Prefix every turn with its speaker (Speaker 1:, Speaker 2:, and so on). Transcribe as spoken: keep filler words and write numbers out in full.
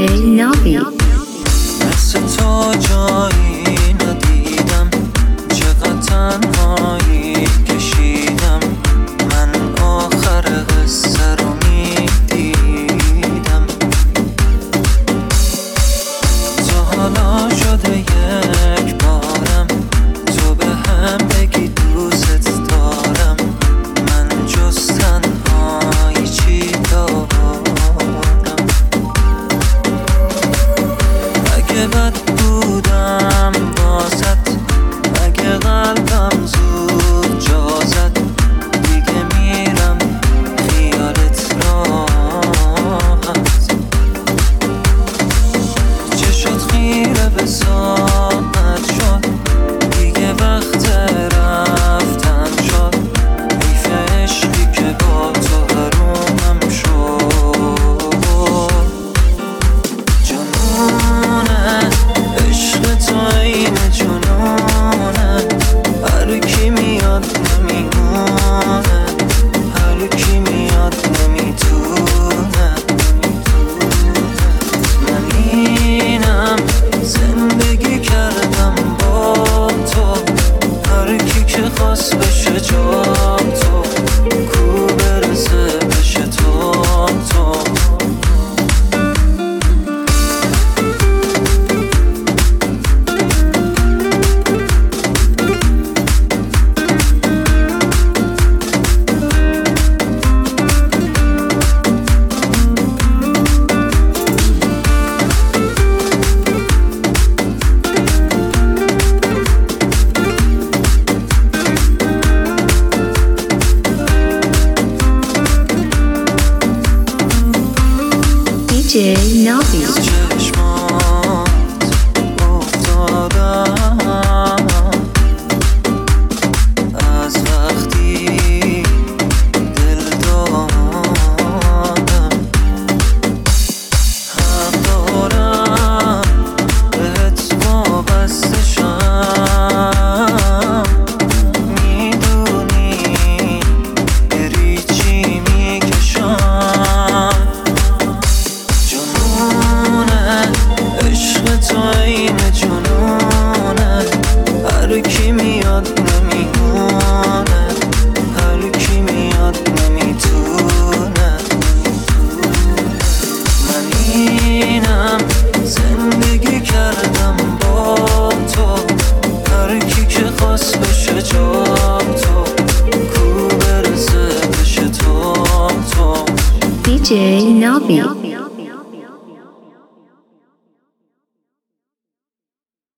Speaker 1: ناوی.
Speaker 2: مثل تو جایی ندیدم، چقدر تنهایی کشیدم. من آخر قصه رو میدیدم. تا حالا شده یک بارم تو به هم بگی دوست دارم. من جز تنهایی چی دارم؟ اگه بد بودم باست، اگه قلبم زود جا زد، دیگه میرم خیالت راحت. چشات خیره به ساعت شد، دیگه وقت رفتن شد. حیف عشقی که با تو حرومم شد. جنونه عشق تو این جنونه، هر کی میاد نمیمونه، هر کی میاد نمیتونه. من اینم زندگی کردم با تو، هر کی که خواست بشه جا تو، کو برسه بشه تو تو.
Speaker 1: ناوی.
Speaker 2: چشمات افتادم از وقتی دل دادم. حق دارم بهت وابسته شم، میدونی بری چی میکشم. عشق تو این جنونه، هر کی میاد نمیمونه، هر کی میاد نمیتونه. من اینم زندگی کردم با تو، هر کی که خواست بشه جا تو، کو برسه بشه تو تو.
Speaker 1: دی جی ناوی.